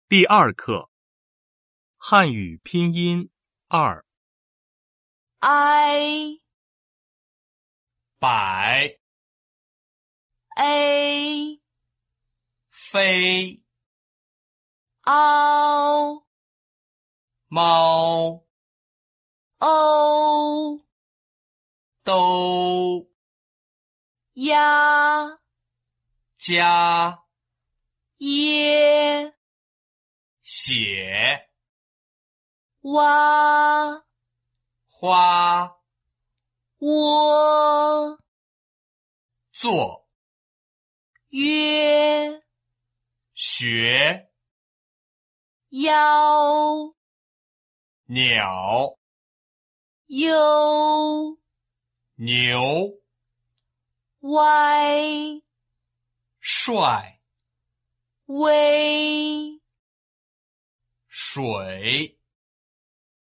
第二课，汉语拼音2。 I 百 A 飞 O 猫 O 都鸭家耶写蛙花窝做约学腰鸟优牛歪帅微水